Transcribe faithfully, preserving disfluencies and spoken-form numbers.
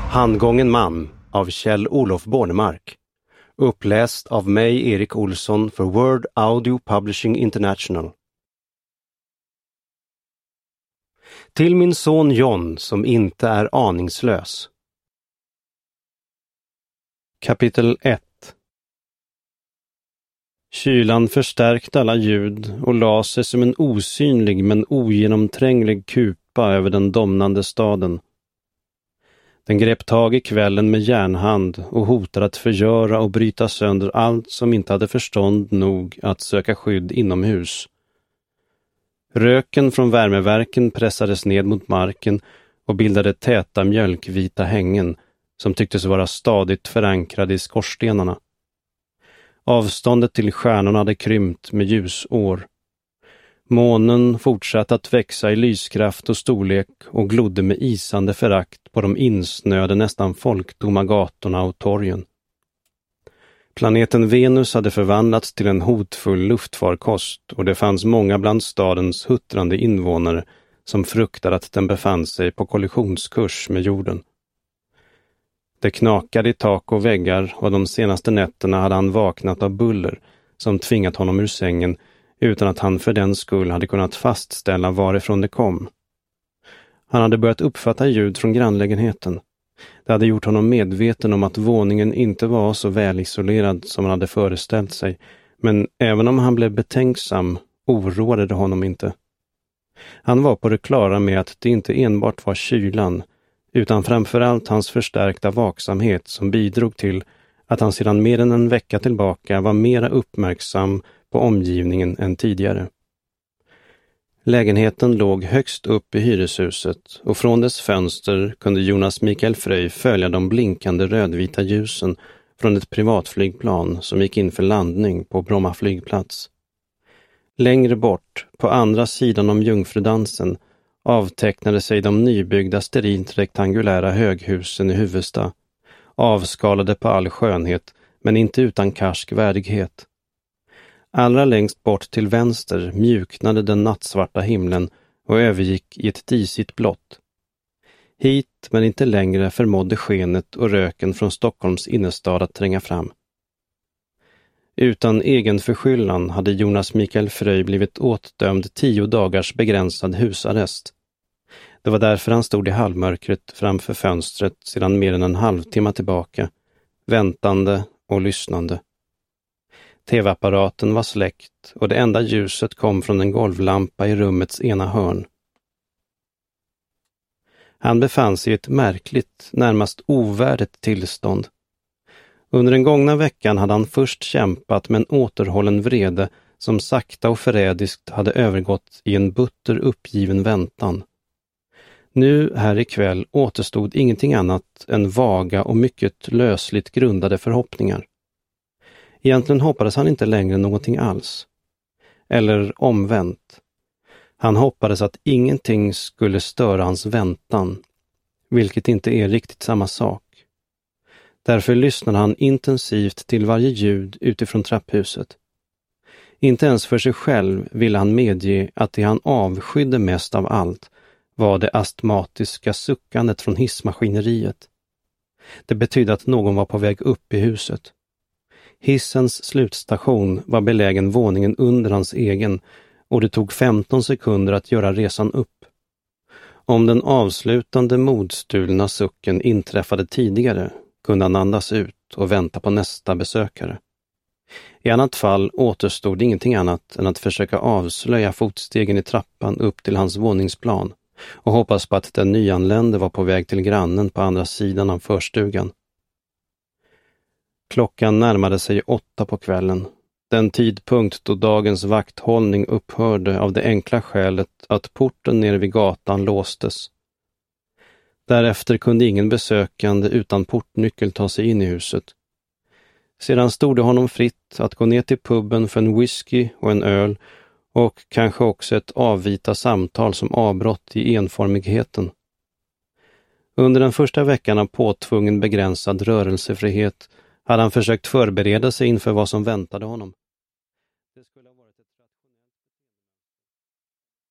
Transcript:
Handgången man av Kjell-Olof Bornemark. Uppläst av mig, Erik Olsson, för Word Audio Publishing International. Till min son John som inte är aningslös. Kapitel ett. Kylan förstärkte alla ljud och la sig som en osynlig men ogenomtränglig kupa över den domnande staden. Den grep tag i kvällen med järnhand och hotade att förgöra och bryta sönder allt som inte hade förstånd nog att söka skydd inomhus. Röken från värmeverken pressades ned mot marken och bildade täta mjölkvita hängen som tycktes vara stadigt förankrade i skorstenarna. Avståndet till stjärnorna hade krympt med ljusår. Månen fortsatte att växa i lyskraft och storlek och glodde med isande förakt på de insnöade nästan folktomma gatorna och torgen. Planeten Venus hade förvandlats till en hotfull luftfarkost och det fanns många bland stadens huttrande invånare som fruktade att den befann sig på kollisionskurs med jorden. Det knakade i tak och väggar och de senaste nätterna hade han vaknat av buller som tvingat honom ur sängen utan att han för den skull hade kunnat fastställa varifrån det kom. Han hade börjat uppfatta ljud från grannlägenheten. Det hade gjort honom medveten om att våningen inte var så välisolerad som han hade föreställt sig, men även om han blev betänksam oroade det honom inte. Han var på det klara med att det inte enbart var kylan, utan framförallt hans förstärkta vaksamhet som bidrog till att han sedan mer än en vecka tillbaka var mera uppmärksam på omgivningen än tidigare. Lägenheten låg högst upp i hyreshuset och från dess fönster kunde Jonas Mikael Fröj följa de blinkande rödvita ljusen från ett privatflygplan som gick in för landning på Bromma flygplats. Längre bort, på andra sidan om Jungfrudansen, avtecknade sig de nybyggda sterilt rektangulära höghusen i huvudstad, avskalade på all skönhet men inte utan karsk värdighet. Allra längst bort till vänster mjuknade den nattsvarta himlen och övergick i ett disigt blått. Hit men inte längre förmådde skenet och röken från Stockholms innerstad att tränga fram. Utan egen förskyllan hade Jonas Mikael Fröj blivit åtdömd tio dagars begränsad husarrest. Det var därför han stod i halvmörkret framför fönstret sedan mer än en halvtimme tillbaka, väntande och lyssnande. Tv-apparaten var släckt och det enda ljuset kom från en golvlampa i rummets ena hörn. Han befann sig i ett märkligt, närmast ovärdigt tillstånd. Under den gångna veckan hade han först kämpat med en återhållen vrede som sakta och förrädiskt hade övergått i en butter uppgiven väntan. Nu här ikväll återstod ingenting annat än vaga och mycket lösligt grundade förhoppningar. Egentligen hoppades han inte längre någonting alls. Eller omvänt. Han hoppades att ingenting skulle störa hans väntan, vilket inte är riktigt samma sak. Därför lyssnade han intensivt till varje ljud utifrån trapphuset. Inte ens för sig själv ville han medge att det han avskydde mest av allt var det astmatiska suckandet från hissmaskineriet. Det betydde att någon var på väg upp i huset. Hissens slutstation var belägen våningen under hans egen och det tog femton sekunder att göra resan upp. Om den avslutande modstulna sucken inträffade tidigare kunde han andas ut och vänta på nästa besökare. I annat fall återstod ingenting annat än att försöka avslöja fotstegen i trappan upp till hans våningsplan och hoppas på att den nyanlände var på väg till grannen på andra sidan av förstugan. Klockan närmade sig åtta på kvällen, den tidpunkt då dagens vakthållning upphörde av det enkla skälet att porten nere vid gatan låstes. Därefter kunde ingen besökande utan portnyckel ta sig in i huset. Sedan stod det honom fritt att gå ner till puben för en whisky och en öl och kanske också ett avvita samtal som avbrott i enformigheten. Under den första veckan av påtvungen begränsad rörelsefrihet hade han försökt förbereda sig inför vad som väntade honom.